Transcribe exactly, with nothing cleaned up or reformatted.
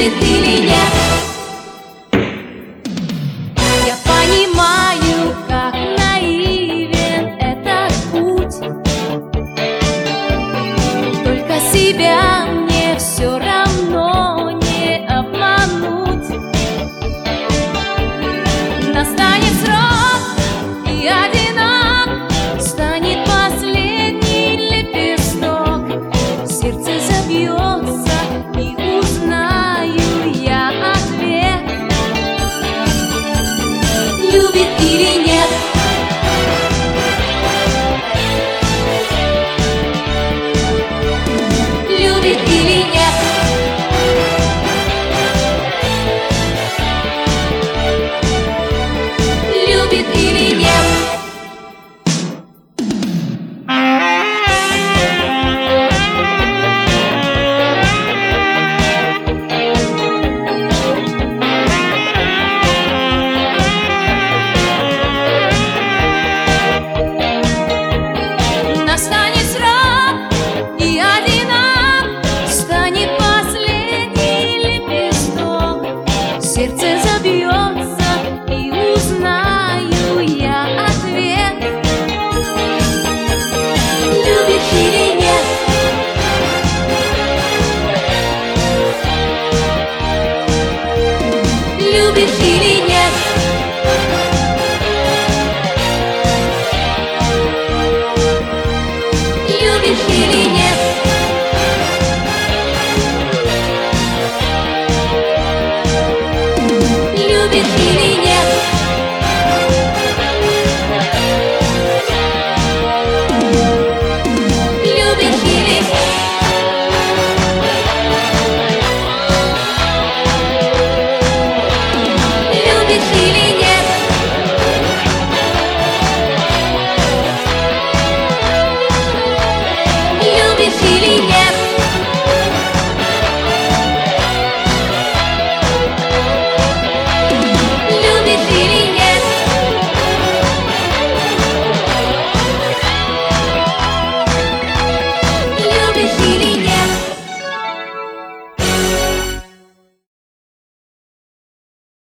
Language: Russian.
любит или нет. Я понимаю, как наивен этот путь, только себя мне все равно не обмануть. Настанет срок, и одинок станет последний лепесток. Сердце забьется, и узнаю я ответ. Любит или нет. Любит или нет. Любит или нет. Настанет срок, и одинок станет последний лепесток. Сердце забьется, и узнаю я ответ. Любит или нет. Любит или нет. Любишь или нет.